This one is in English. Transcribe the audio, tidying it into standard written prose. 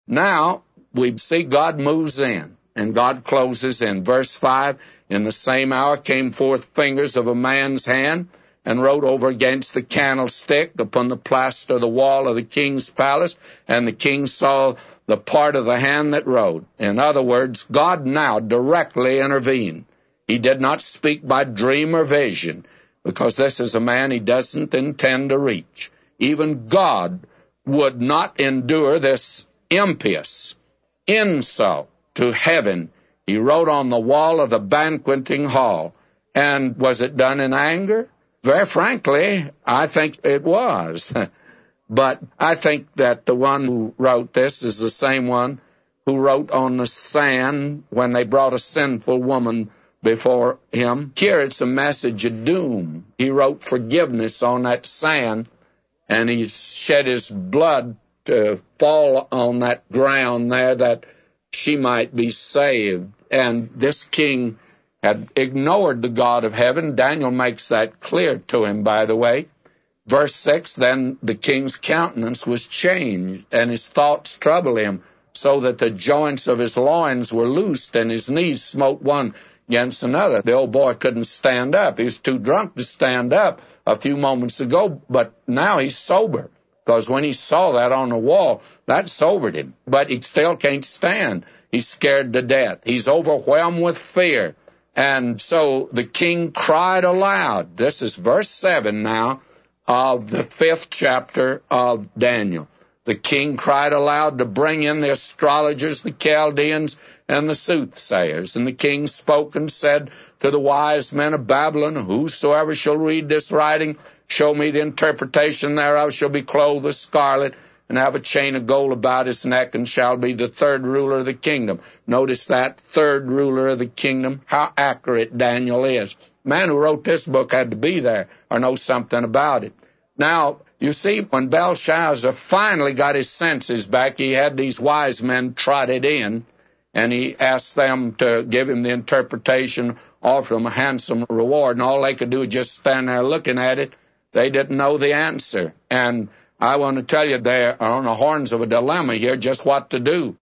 Now, we see God moves in, and God closes in. Verse 5, in the same hour came forth fingers of a man's hand, and wrote over against the candlestick upon the plaster of the wall of the king's palace, and the king saw the part of the hand that wrote. In other words, God now directly intervened. He did not speak by dream or vision, because this is a man he doesn't intend to reach. Even God would not endure this impious insult to heaven. He wrote on the wall of the banqueting hall. And was it done in anger? Very frankly, I think it was. But I think that the one who wrote this is the same one who wrote on the sand when they brought a sinful woman before him. Here it's a message of doom. He wrote forgiveness on that sand, and he shed his blood to fall on that ground there that she might be saved. And this king had ignored the God of heaven. Daniel makes that clear to him, by the way. Verse 6, then the king's countenance was changed, and his thoughts troubled him, so that the joints of his loins were loosed, and his knees smote one against another. The old boy couldn't stand up. He was too drunk to stand up a few moments ago, but now he's sober, because when he saw that on the wall, that sobered him. But he still can't stand. He's scared to death. He's overwhelmed with fear. And so the king cried aloud. This is verse 7 now of the 5th chapter of Daniel. The king cried aloud to bring in the astrologers, the Chaldeans, and the soothsayers. And the king spoke and said to the wise men of Babylon, whosoever shall read this writing, show me the interpretation thereof, shall be clothed with scarlet, and have a chain of gold about his neck, and shall be the third ruler of the kingdom. Notice that, third ruler of the kingdom, how accurate Daniel is. The man who wrote this book had to be there or know something about it. Now, you see, when Belshazzar finally got his senses back, he had these wise men trotted in, and he asked them to give him the interpretation, offer him a handsome reward, and all they could do was just stand there looking at it. They didn't know the answer. And I want to tell you, they are on the horns of a dilemma here, just what to do.